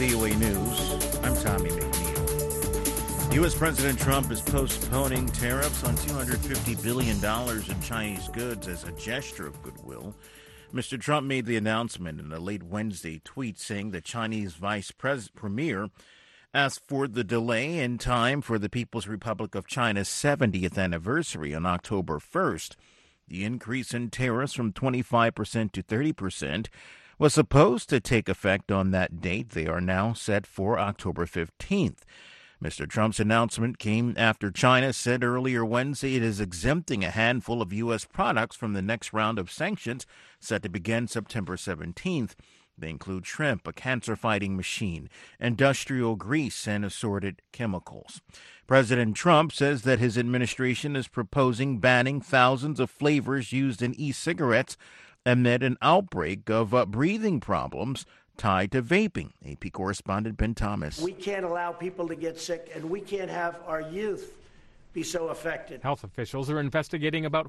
VOA News. I'm Tommy McNeil. U.S. President Trump is postponing tariffs on $250 billion in Chinese goods as a gesture of goodwill. Mr. Trump made the announcement in a late Wednesday tweet saying the Chinese vice premier asked for the delay in time for the People's Republic of China's 70th anniversary on October 1st. The increase in tariffs from 25% to 30% was supposed to take effect on that date. They are now set for October 15th. Mr. Trump's announcement came after China said earlier Wednesday it is exempting a handful of U.S. products from the next round of sanctions set to begin September 17th. They include shrimp, a cancer-fighting machine, industrial grease, and assorted chemicals. President Trump says that his administration is proposing banning thousands of flavors used in e-cigarettes amid an outbreak of breathing problems tied to vaping. AP correspondent Ben Thomas. We can't allow people to get sick, and we can't have our youth be so affected. Health officials are investigating about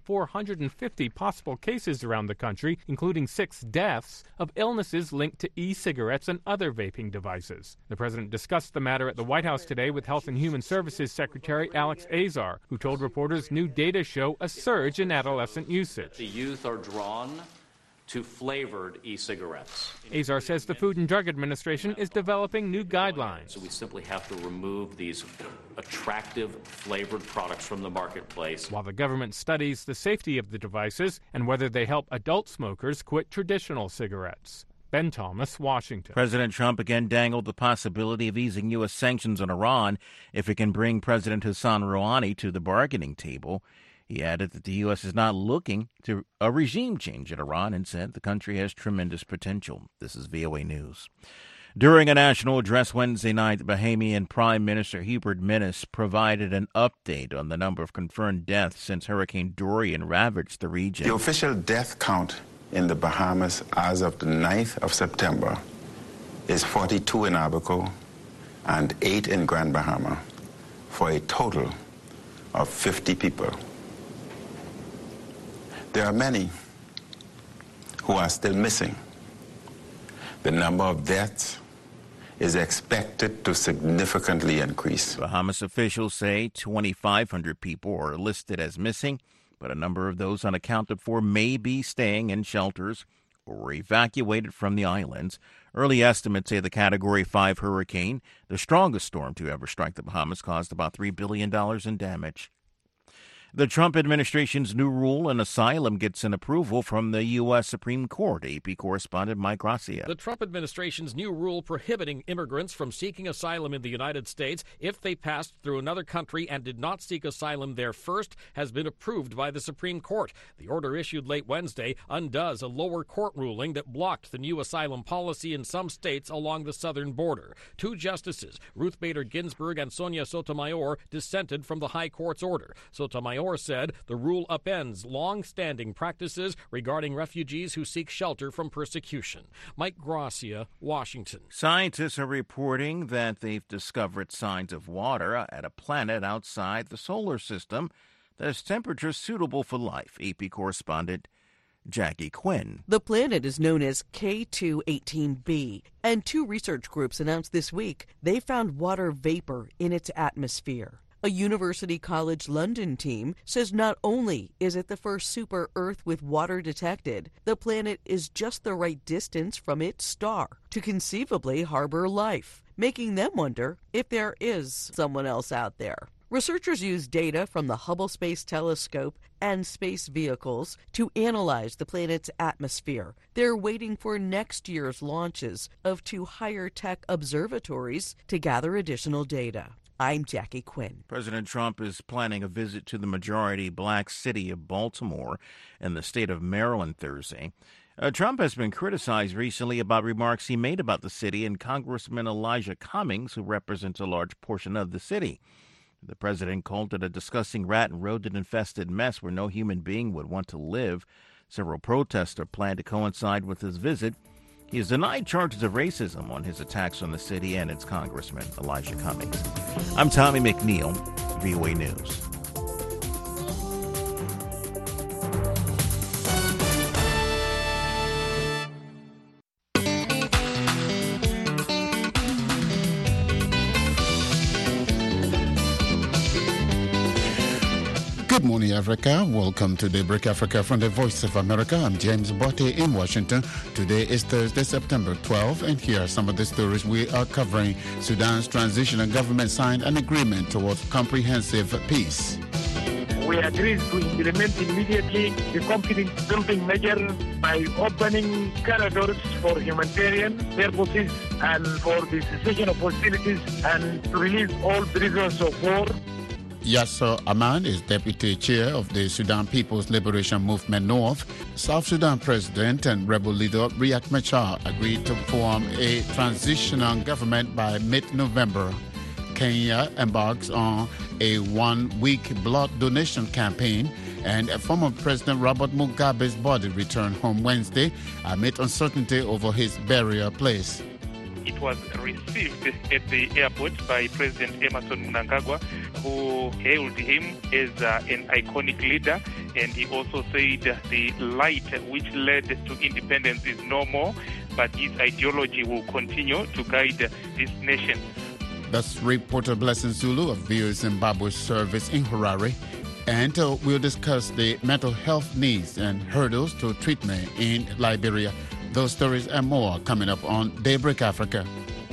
450 possible cases around the country, including 6 deaths of illnesses linked to e-cigarettes and other vaping devices. The president discussed the matter at the White House today with Health and Human Services Secretary Alex Azar, who told reporters new data show a surge in adolescent usage. The youth are drawn to flavored e-cigarettes. Azar says the Food and Drug Administration is developing new guidelines. So we simply have to remove these attractive flavored products from the marketplace. While the government studies the safety of the devices and whether they help adult smokers quit traditional cigarettes. Ben Thomas, Washington. President Trump again dangled the possibility of easing U.S. sanctions on Iran if it can bring President Hassan Rouhani to the bargaining table. He added that the U.S. is not looking to a regime change in Iran and said the country has tremendous potential. This is VOA News. During a national address Wednesday night, Bahamian Prime Minister Hubert Minnis provided an update on the number of confirmed deaths since Hurricane Dorian ravaged the region. The official death count in the Bahamas as of the 9th of September is 42 in Abaco and 8 in Grand Bahama, for a total of 50 people. There are many who are still missing. The number of deaths is expected to significantly increase. Bahamas officials say 2,500 people are listed as missing, but a number of those unaccounted for may be staying in shelters or evacuated from the islands. Early estimates say the Category 5 hurricane, the strongest storm to ever strike the Bahamas, caused about $3 billion in damage. The Trump administration's new rule on asylum gets an approval from the U.S. Supreme Court. AP correspondent Mike Gracia. The Trump administration's new rule prohibiting immigrants from seeking asylum in the United States if they passed through another country and did not seek asylum there first has been approved by the Supreme Court. The order issued late Wednesday undoes a lower court ruling that blocked the new asylum policy in some states along the southern border. 2 justices, Ruth Bader Ginsburg and Sonia Sotomayor, dissented from the High Court's order. Sotomayor said the rule upends long-standing practices regarding refugees who seek shelter from persecution. Mike Gracia, Washington. Scientists are reporting that they've discovered signs of water at a planet outside the solar system that has temperatures suitable for life. AP correspondent Jackie Quinn. The planet is known as K2-18b, and 2 research groups announced this week they found water vapor in its atmosphere. A University College London team says not only is it the first super-Earth with water detected, the planet is just the right distance from its star to conceivably harbor life, making them wonder if there is someone else out there. Researchers use data from the Hubble Space Telescope and space vehicles to analyze the planet's atmosphere. They're waiting for next year's launches of 2 higher-tech observatories to gather additional data. I'm Jackie Quinn. President Trump is planning a visit to the majority-black city of Baltimore in the state of Maryland Thursday. Trump has been criticized recently about remarks he made about the city and Congressman Elijah Cummings, who represents a large portion of the city. The president called it a disgusting rat and rodent-infested mess where no human being would want to live. Several protests are planned to coincide with his visit. He has denied charges of racism on his attacks on the city and its congressman, Elijah Cummings. I'm Tommy McNeil, VOA News. Good morning, Africa. Welcome to Daybreak Africa from the Voice of America. I'm James Botte in Washington. Today is Thursday, September 12, and here are some of the stories we are covering. Sudan's transitional government signed an agreement towards comprehensive peace. We agreed to implement immediately the confidence-building measure by opening corridors for humanitarian purposes and for the cessation of hostilities and to release all prisoners of war. Yasser Aman is deputy chair of the Sudan People's Liberation Movement North. South Sudan president and rebel leader Riek Machar agreed to form a transitional government by mid-November. Kenya embarks on a one-week blood donation campaign, and former President Robert Mugabe's body returned home Wednesday amid uncertainty over his burial place. It was received at the airport by President Emmerson Mnangagwa, who hailed him as an iconic leader, and he also said the light which led to independence is no more, but his ideology will continue to guide this nation. That's reporter Blessing Zulu of VOA Zimbabwe service in Harare. And we'll discuss the mental health needs and hurdles to treatment in Liberia. Those stories and more coming up on Daybreak Africa.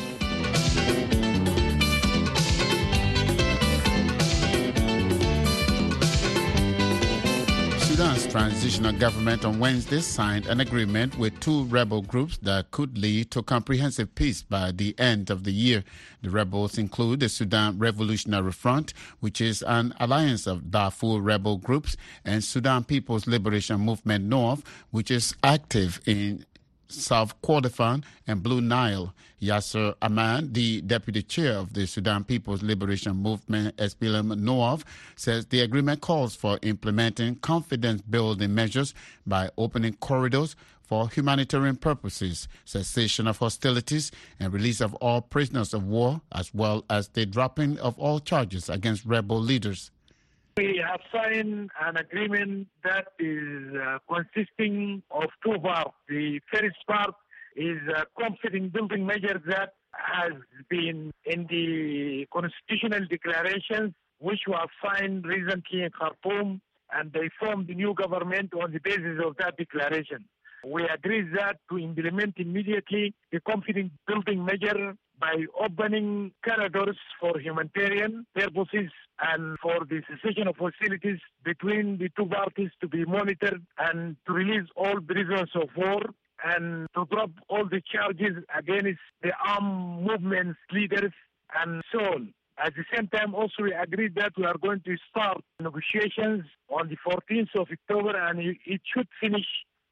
Sudan's transitional government on Wednesday signed an agreement with two rebel groups that could lead to comprehensive peace by the end of the year. The rebels include the Sudan Revolutionary Front, which is an alliance of Darfur rebel groups, and Sudan People's Liberation Movement North, which is active in South Kordofan and Blue Nile. Yasser Aman, the deputy chair of the Sudan People's Liberation Movement SPLM North, says the agreement calls for implementing confidence-building measures by opening corridors for humanitarian purposes, cessation of hostilities, and release of all prisoners of war, as well as the dropping of all charges against rebel leaders. We have signed an agreement that is consisting of two parts. The first part is a confidence-building measure that has been in the constitutional declarations, which were signed recently in Khartoum, and they formed the new government on the basis of that declaration. We agreed that to implement immediately the confidence-building measure by opening corridors for humanitarian purposes and for the cessation of hostilities between the two parties to be monitored and to release all prisoners of war and to drop all the charges against the armed movements leaders and so on. At the same time, also we agreed that we are going to start negotiations on the 14th of October and it should finish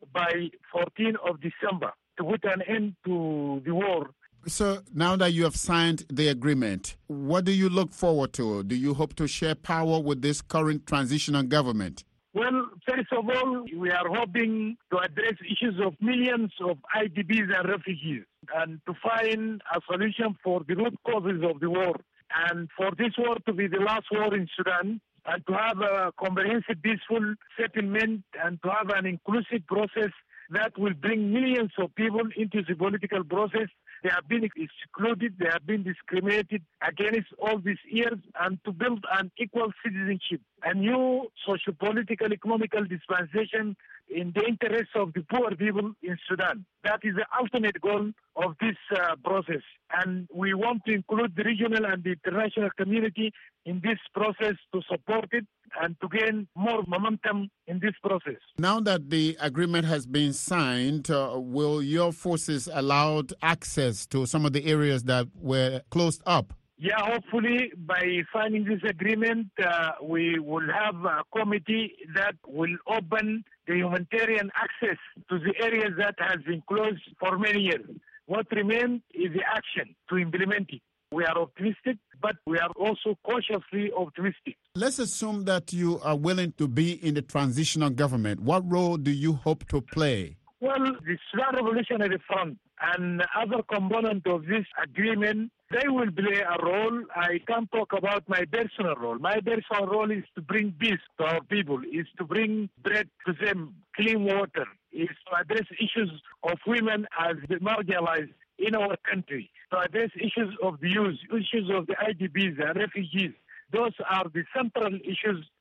by 14th of December to put an end to the war. So now that you have signed the agreement, what do you look forward to? Do you hope to share power with this current transitional government? Well, first of all, we are hoping to address issues of millions of IDPs and refugees and to find a solution for the root causes of the war. And for this war to be the last war in Sudan, and to have a comprehensive, peaceful settlement, and to have an inclusive process that will bring millions of people into the political process. They have been excluded, they have been discriminated against all these years, and to build an equal citizenship, a new socio-political, economical dispensation in the interests of the poor people in Sudan. That is the ultimate goal of this process. And we want to include the regional and the international community in this process to support it and to gain more momentum in this process. Now that the agreement has been signed, will your forces allow access to some of the areas that were closed up? Yeah, hopefully by signing this agreement, we will have a committee that will open the humanitarian access to the areas that has been closed for many years. What remains is the action to implement it. We are optimistic, but we are also cautiously optimistic. Let's assume that you are willing to be in the transitional government. What role do you hope to play? Well, the Sudan Revolutionary Front and other components of this agreement, they will play a role. I can't talk about my personal role. My personal role is to bring peace to our people, is to bring bread to them, clean water, is to address issues of women as marginalized in our country, to address issues of the youth, issues of the IDPs and refugees. Those are the central issues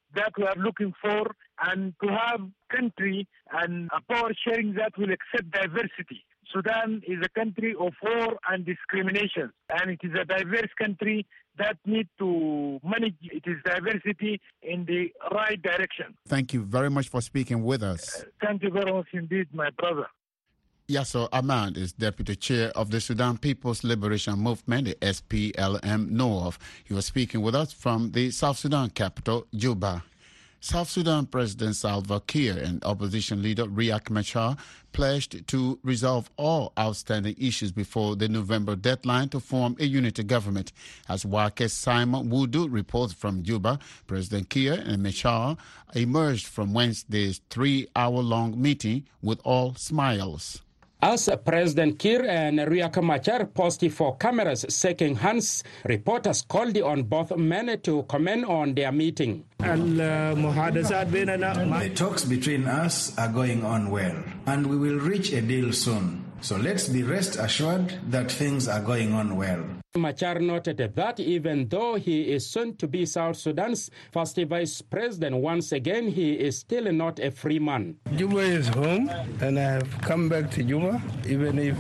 that we are looking for, and to have country and a power sharing that will accept diversity. Sudan is a country of war and discrimination, and it is a diverse country that needs to manage its diversity in the right direction. Thank you very much for speaking with us. Thank you very much indeed, my brother. Yasser Ahmad is Deputy Chair of the Sudan People's Liberation Movement, the SPLM-NORTH. He was speaking with us from the South Sudan capital, Juba. South Sudan President Salva Kiir and opposition leader Riek Machar pledged to resolve all outstanding issues before the November deadline to form a unity government. As Wakes Simon Wudu reports from Juba, President Kiir and Machar emerged from Wednesday's 3-hour-long meeting with all smiles. As President Kiir and Riek Machar posted for cameras shaking hands, reporters called on both men to comment on their meeting. The talks between us are going on well, and we will reach a deal soon. So let's be rest assured that things are going on well. Machar noted that even though he is soon to be South Sudan's first vice president, once again he is still not a free man. Juba is home, and I have come back to Juba, even if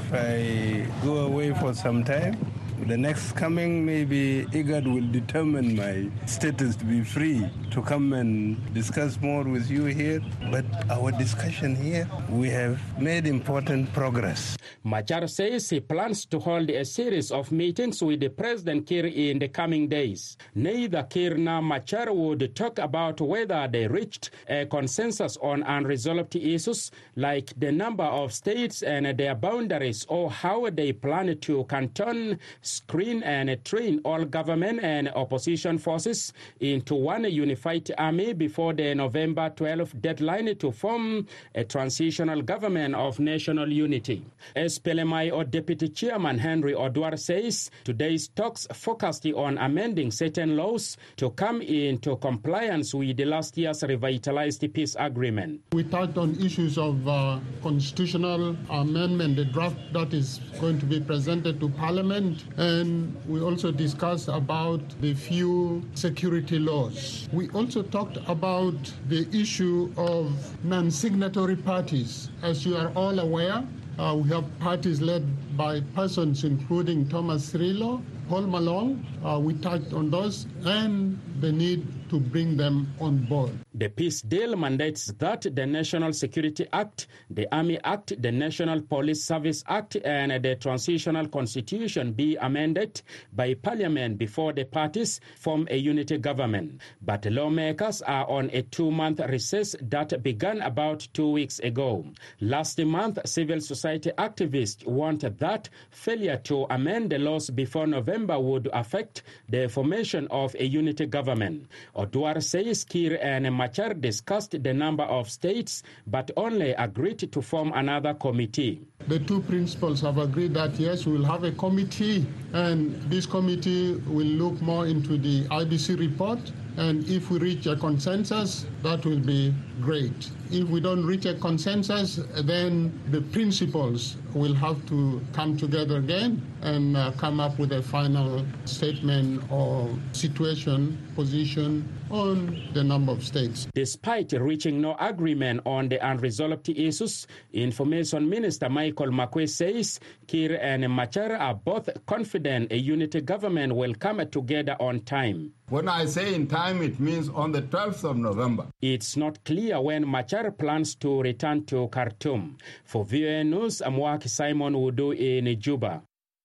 I go away for some time. The next coming, maybe IGAD will determine my status to be free to come and discuss more with you here. But our discussion here, we have made important progress. Machar says he plans to hold a series of meetings with the President Kiir in the coming days. Neither Kiir nor Machar would talk about whether they reached a consensus on unresolved issues like the number of states and their boundaries, or how they plan to canton, screen and train all government and opposition forces into one unified army before the November 12th deadline to form a transitional government of national unity. SPLM-IO Deputy Chairman Henry Odwar says today's talks focused on amending certain laws to come into compliance with the last year's revitalized peace agreement. We touched on issues of constitutional amendment, the draft that is going to be presented to Parliament, and we also discussed about the few security laws. We also talked about the issue of non-signatory parties. As you are all aware, we have parties led by persons including Thomas Cirillo, Paul Malong. We touched on those and the need to bring them on board. The peace deal mandates that the National Security Act, the Army Act, the National Police Service Act, and the Transitional Constitution be amended by Parliament before the parties form a unity government. But lawmakers are on a 2-month recess that began about 2 weeks ago. Last month, civil society activists wanted that failure to amend the laws before November would affect the formation of a unity government. Odwar says Kiir and Machar discussed the number of states, but only agreed to form another committee. The two principals have agreed that, yes, we will have a committee, and this committee will look more into the IBC report. And if we reach a consensus, that will be great. If we don't reach a consensus, then the principals will have to come together again and come up with a final statement or situation, position on the number of states. Despite reaching no agreement on the unresolved issues, Information Minister Michael Makwe says Kiir and Machar are both confident a unity government will come together on time. When I say in time, it means on the 12th of November. It's not clear when Machar plans to return to Khartoum. For VOA News, I'm Waki Simon Wudu in Juba.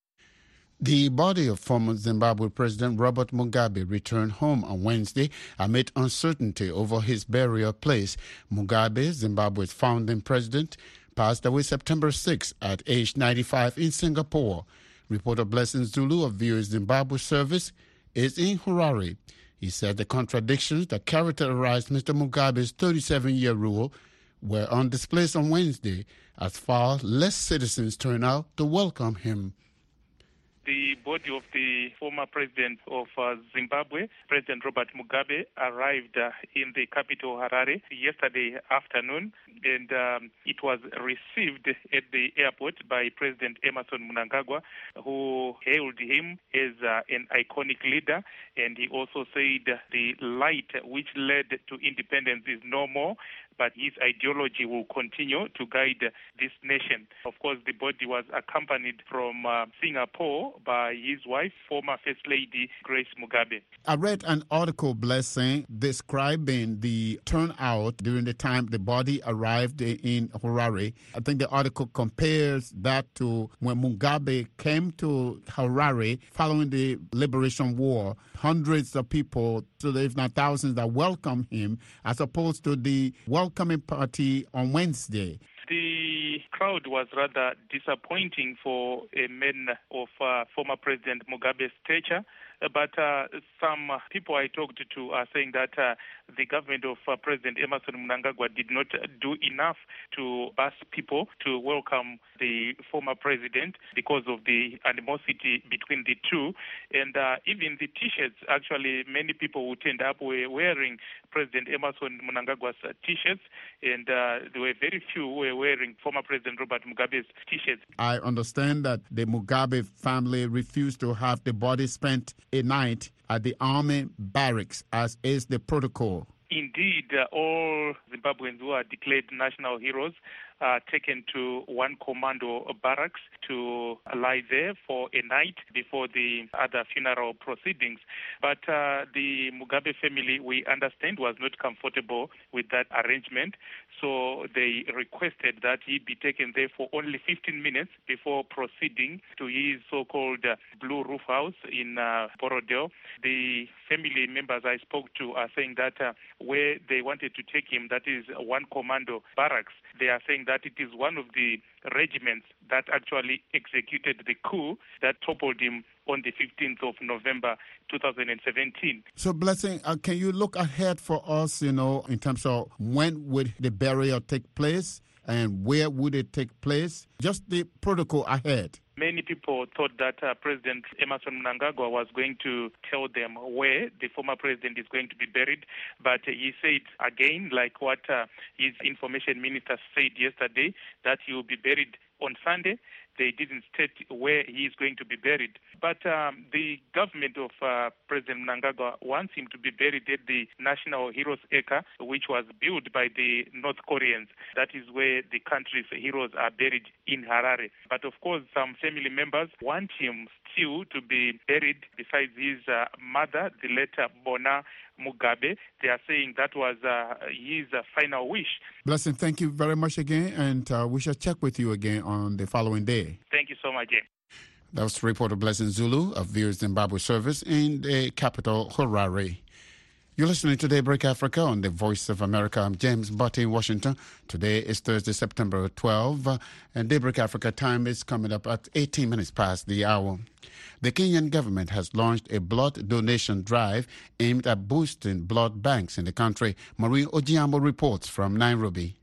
The body of former Zimbabwe President Robert Mugabe returned home on Wednesday amid uncertainty over his burial place. Mugabe, Zimbabwe's founding president, passed away September 6 at age 95 in Singapore. Reporter Blessing Zulu of VOA Zimbabwe service is in Harare. He said the contradictions that characterized Mr. Mugabe's 37-year rule were on display on Wednesday as far less citizens turned out to welcome him. The body of the former president of Zimbabwe, President Robert Mugabe, arrived in the capital Harare yesterday afternoon, and it was received at the airport by President Emmerson Mnangagwa, who hailed him as an iconic leader, and he also said the light which led to independence is no more, but his ideology will continue to guide this nation. Of course, the body was accompanied from Singapore by his wife, former First Lady Grace Mugabe. I read an article, Blessing, describing the turnout during the time the body arrived in Harare. I think the article compares that to when Mugabe came to Harare following the Liberation War. Hundreds of people, if not thousands, that welcomed him, as opposed to the welcoming party on Wednesday. The crowd was rather disappointing for a man of former President Mugabe's stature. But some people I talked to are saying that the government of President Emmerson Mnangagwa did not do enough to ask people to welcome the former president because of the animosity between the two. And even the T-shirts, actually, many people who turned up were wearing President Emmerson Mnangagwa's T-shirts, and there were very few who were wearing former President Robert Mugabe's T-shirts. I understand that the Mugabe family refused to have the body spent a night at the army barracks, as is the protocol. Indeed, all Zimbabweans who are declared national heroes are taken to one commando barracks to lie there for a night before the other funeral proceedings. But the Mugabe family, we understand, was not comfortable with that arrangement. So they requested that he be taken there for only 15 minutes before proceeding to his so-called Blue Roof House in Borodale. The family members I spoke to are saying that where they wanted to take him, that is one commando barracks, they are saying that it is one of the regiments that actually executed the coup that toppled him on the 15th of November 2017. So, Blessing, can you look ahead for us, in terms of when would the burial take place and where would it take place? Just the protocol ahead. Many people thought that President Emmerson Mnangagwa was going to tell them where the former president is going to be buried, but he said again, like what his information minister said yesterday, that he will be buried on Sunday. They didn't state where he is going to be buried. But the government of President Mnangagwa wants him to be buried at the National Heroes Acre, which was built by the North Koreans. That is where the country's heroes are buried in Harare. But of course, some family members want him still to be buried besides his mother, the late Bona Mugabe. They are saying that was his final wish. Blessing, thank you very much again, and we shall check with you again on the following day. Thank you so much, James. That was reporter Blessing Zulu of VOA Zimbabwe Service in the capital, Harare. You're listening to Daybreak Africa on the Voice of America. I'm James Butte in Washington. Today is Thursday, September 12, and Daybreak Africa time is coming up at 18 minutes past the hour. The Kenyan government has launched a blood donation drive aimed at boosting blood banks in the country. Maureen Ojiambo reports from Nairobi.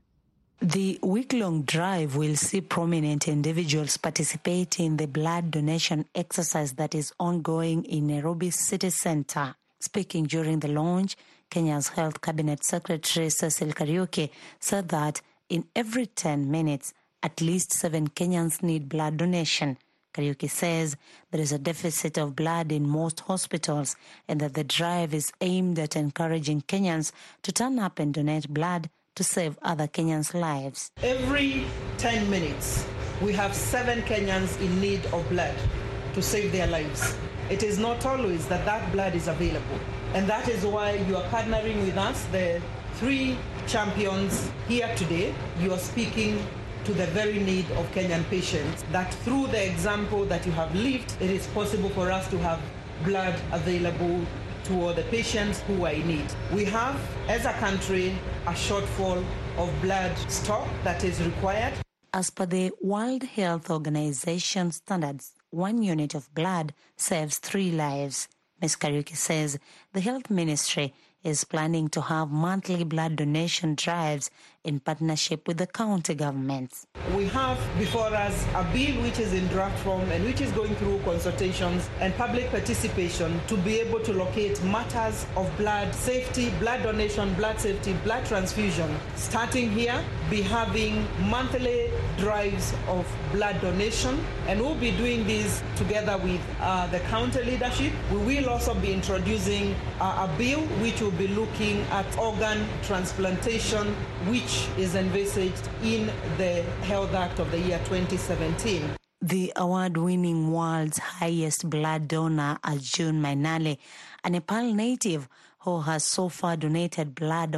The week-long drive will see prominent individuals participate in the blood donation exercise that is ongoing in Nairobi city centre. Speaking during the launch, Kenya's Health Cabinet Secretary Cecil Kariuki said that in every 10 minutes, at least 7 Kenyans need blood donation. Kariuki says there is a deficit of blood in most hospitals and that the drive is aimed at encouraging Kenyans to turn up and donate blood to save other Kenyans' lives. Every 10 minutes, we have 7 Kenyans in need of blood to save their lives. It is not always that blood is available. And that is why you are partnering with us, the 3 champions here today. You are speaking to the very need of Kenyan patients, that through the example that you have lived, it is possible for us to have blood available to all the patients who are in need. We have, as a country, a shortfall of blood stock that is required. As per the World Health Organization standards, 1 unit of blood saves 3 lives. Ms. Kariuki says the health ministry is planning to have monthly blood donation drives in partnership with the county governments. We have before us a bill which is in draft form and which is going through consultations and public participation to be able to locate matters of blood safety, blood donation, blood safety, blood transfusion. Starting here, be having monthly drives of blood donation, and we'll be doing this together with the county leadership. We will also be introducing a bill which will be looking at organ transplantation, which is envisaged in the Health Act of the year 2017. The award-winning world's highest blood donor, Arjun Mainale, a Nepal native who has so far donated blood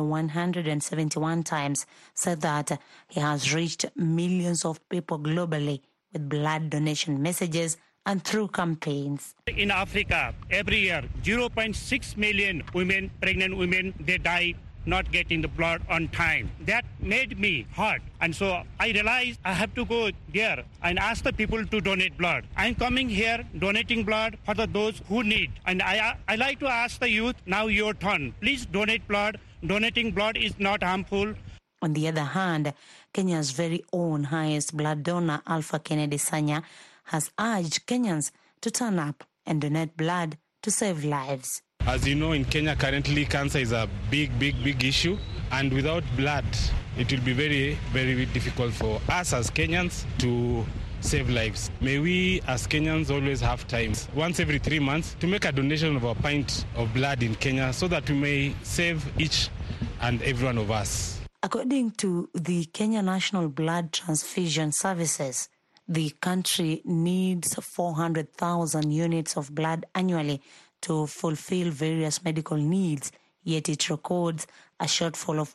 171 times, said that he has reached millions of people globally with blood donation messages and through campaigns. In Africa, every year, 0.6 million women, pregnant women, they die not getting the blood on time. That made me hurt. And so I realized I have to go there and ask the people to donate blood. I'm coming here donating blood for those who need. And I like to ask the youth, now your turn. Please donate blood. Donating blood is not harmful. On the other hand, Kenya's very own highest blood donor, Alpha Kennedy Sanya, has urged Kenyans to turn up and donate blood to save lives. As you know, in Kenya currently, cancer is a big issue. And without blood, it will be very, very difficult for us as Kenyans to save lives. May we as Kenyans always have time, once every 3 months, to make a donation of a pint of blood in Kenya so that we may save each and every one of us. According to the Kenya National Blood Transfusion Services, the country needs 400,000 units of blood annually to fulfill various medical needs, yet it records a shortfall of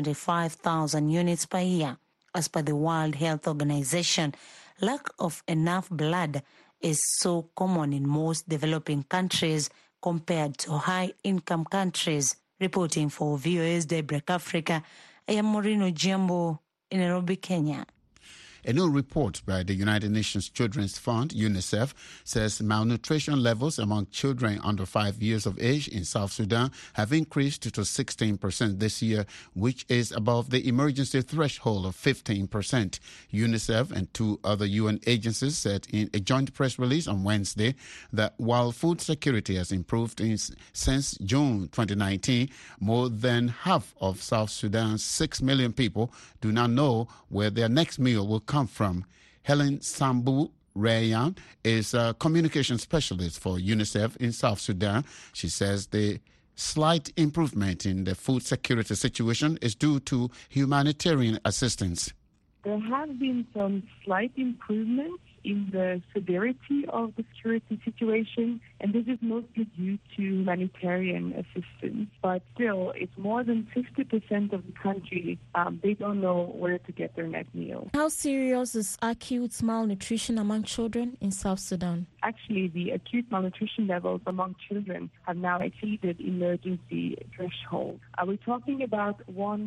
125,000 units per year. As per the World Health Organization, lack of enough blood is so common in most developing countries compared to high-income countries. Reporting for VOA's Daybreak Africa, I am Morino Jiambo in Nairobi, Kenya. A new report by the United Nations Children's Fund, UNICEF, says malnutrition levels among children under 5 years of age in South Sudan have increased to 16% this year, which is above the emergency threshold of 15%. UNICEF and 2 other UN agencies said in a joint press release on Wednesday that while food security has improved since June 2019, more than half of South Sudan's 6 million people do not know where their next meal will come from. Helen Sambu Rayan is a communication specialist for UNICEF in South Sudan. She says the slight improvement in the food security situation is due to humanitarian assistance. There have been some slight improvements in the severity of the security situation, and this is mostly due to humanitarian assistance. But still, it's more than 50% of the country, they don't know where to get their next meal. How serious is acute malnutrition among children in South Sudan? Actually, the acute malnutrition levels among children have now exceeded emergency threshold. We're talking about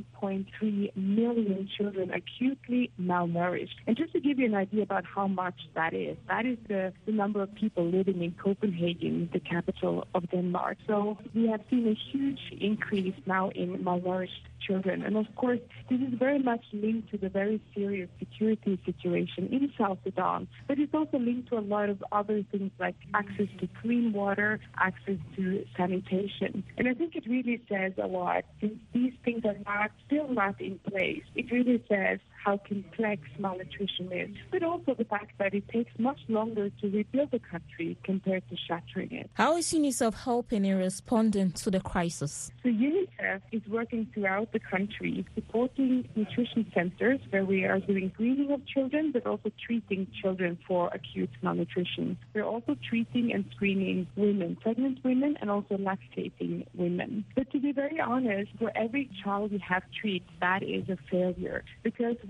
1.3 million children acutely malnourished. And just to give you an idea about how much that is the number of people living in Copenhagen, the capital of Denmark. So we have seen a huge increase now in malnourished children. And of course, this is very much linked to the very serious security situation in South Sudan, but it's also linked to a lot of other things like access to clean water, access to sanitation. And I think it really says a lot. Since these things are still not in place, it really says how complex malnutrition is, but also the fact that it takes much longer to rebuild the country compared to shattering it. How is UNICEF helping in responding to the crisis? So UNICEF is working throughout the country, supporting nutrition centers where we are doing screening of children, but also treating children for acute malnutrition. We're also treating and screening women, pregnant women, and also lactating women. But to be very honest, for every child we have treated, that is a failure, because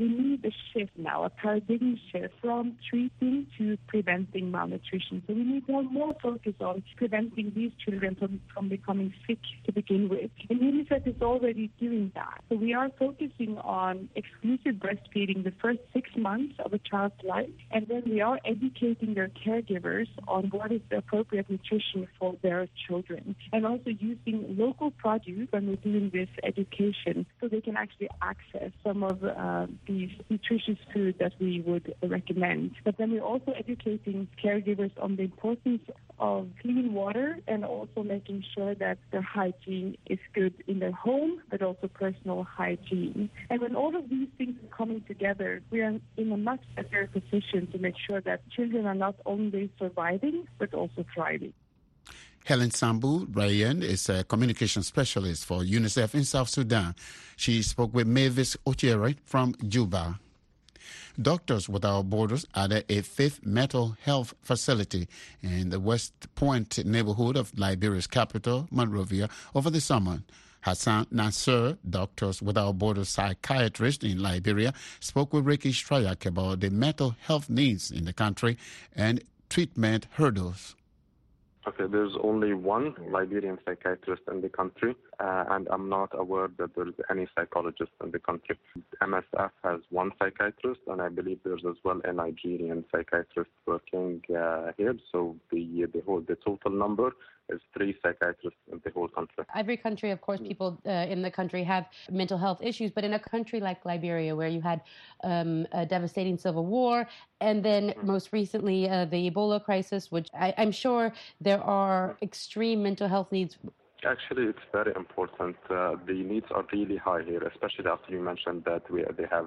we need a shift now, a paradigm shift from treating to preventing malnutrition. So we need to have more focus on preventing these children from becoming sick to begin with. And UNICEF is already doing that. So we are focusing on exclusive breastfeeding the first 6 months of a child's life, and then we are educating their caregivers on what is the appropriate nutrition for their children, and also using local produce when we're doing this education so they can actually access some of these nutritious food that we would recommend. But then we're also educating caregivers on the importance of clean water and also making sure that their hygiene is good in their home, but also personal hygiene. And when all of these things are coming together, we are in a much better position to make sure that children are not only surviving, but also thriving. Helen Sambu Ryan is a communication specialist for UNICEF in South Sudan. She spoke with Mavis Ochiere from Juba. Doctors Without Borders added a 5th mental health facility in the West Point neighborhood of Liberia's capital, Monrovia, over the summer. Hassan Nasser, Doctors Without Borders psychiatrist in Liberia, spoke with Ricky Strayak about the mental health needs in the country and treatment hurdles. Okay, there's only one Liberian psychiatrist in the country, and I'm not aware that there's any psychologist in the country. MSF has one psychiatrist, and I believe there's as well a Nigerian psychiatrist working here. So the total number is 3 psychiatrists in the whole country. Every country, of course, people in the country have mental health issues, but in a country like Liberia, where you had a devastating civil war, and then most recently the Ebola crisis, which I'm sure there are extreme mental health needs. Actually, it's very important. The needs are really high here, especially after you mentioned that they have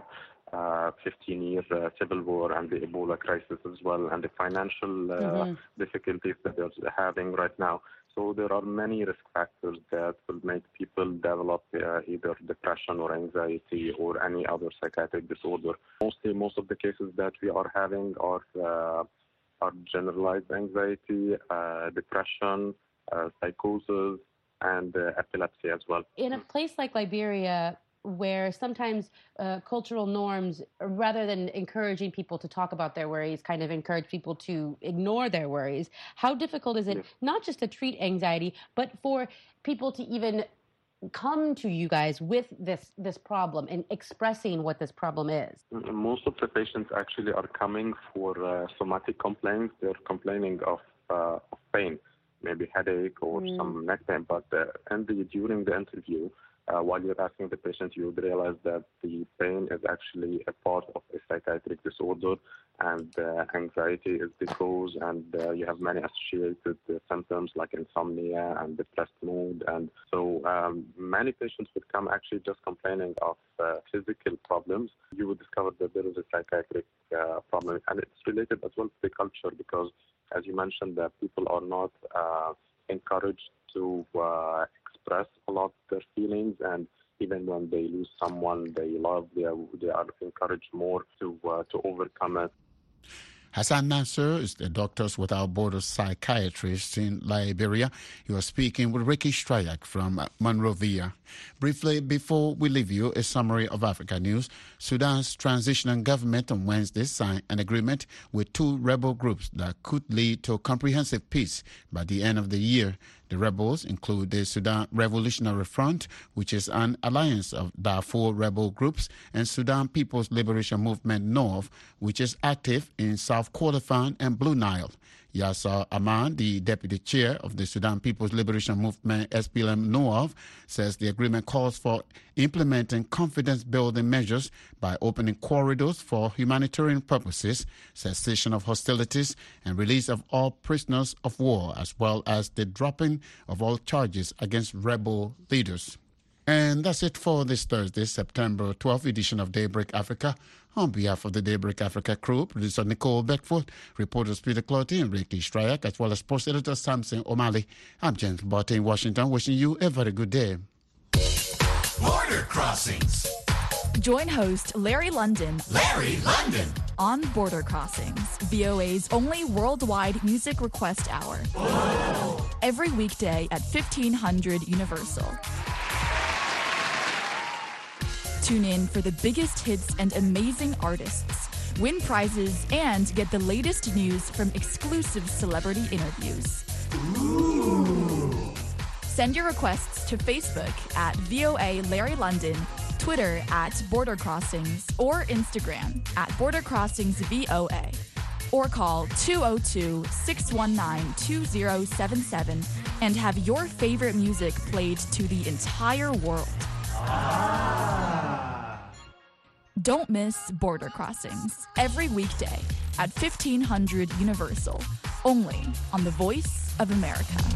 15-year civil war and the Ebola crisis as well, and the financial difficulties that they're having right now. So there are many risk factors that will make people develop either depression or anxiety or any other psychiatric disorder. Most of the cases that we are having are generalized anxiety, depression, psychosis, and epilepsy as well. In a place like Liberia, where sometimes cultural norms, rather than encouraging people to talk about their worries, kind of encourage people to ignore their worries, how difficult is it not just to treat anxiety, but for people to even come to you guys with this problem and expressing what this problem is? Most of the patients actually are coming for somatic complaints. They're complaining of pain, maybe headache or some neck pain, but during the interview, while you're asking the patient, you would realize that the pain is actually a part of a psychiatric disorder, and anxiety is the cause, and you have many associated symptoms like insomnia and depressed mood. And so many patients would come actually just complaining of physical problems. You would discover that there is a psychiatric problem, and it's related as well to the culture, because as you mentioned, that people are not encouraged to express a lot of their feelings, and even when they lose someone they love, they are encouraged more to overcome it. Hassan Nasser is the Doctors Without Borders psychiatrist in Liberia. You are speaking with Ricky Strayak from Monrovia. Briefly, before we leave you, a summary of Africa news. Sudan's transitional government on Wednesday signed an agreement with 2 rebel groups that could lead to comprehensive peace by the end of the year. The rebels include the Sudan Revolutionary Front, which is an alliance of Darfur rebel groups, and Sudan People's Liberation Movement North, which is active in South Kordofan and Blue Nile. Yasser Aman, the deputy chair of the Sudan People's Liberation Movement SPLM North, says the agreement calls for implementing confidence-building measures by opening corridors for humanitarian purposes, cessation of hostilities, and release of all prisoners of war, as well as the dropping of all charges against rebel leaders. And that's it for this Thursday, September 12th edition of Daybreak Africa. On behalf of the Daybreak Africa crew, producer Nicole Beckford, reporters Peter Clotty and Ricky Strayak, as well as sports editor Samson O'Malley, I'm James Botte in Washington, wishing you a very good day. Border Crossings. Join host Larry London. Larry London. On Border Crossings, VOA's only worldwide music request hour. Whoa. Every weekday at 1500 Universal. Tune in for the biggest hits and amazing artists. Win prizes and get the latest news from exclusive celebrity interviews. Send your requests to Facebook at VOA Larry London, Twitter at Border Crossings, or Instagram at Border Crossings VOA. Or call 202-619-2077 and have your favorite music played to the entire world. Don't miss Border Crossings every weekday at 1500 Universal, only on the Voice of America.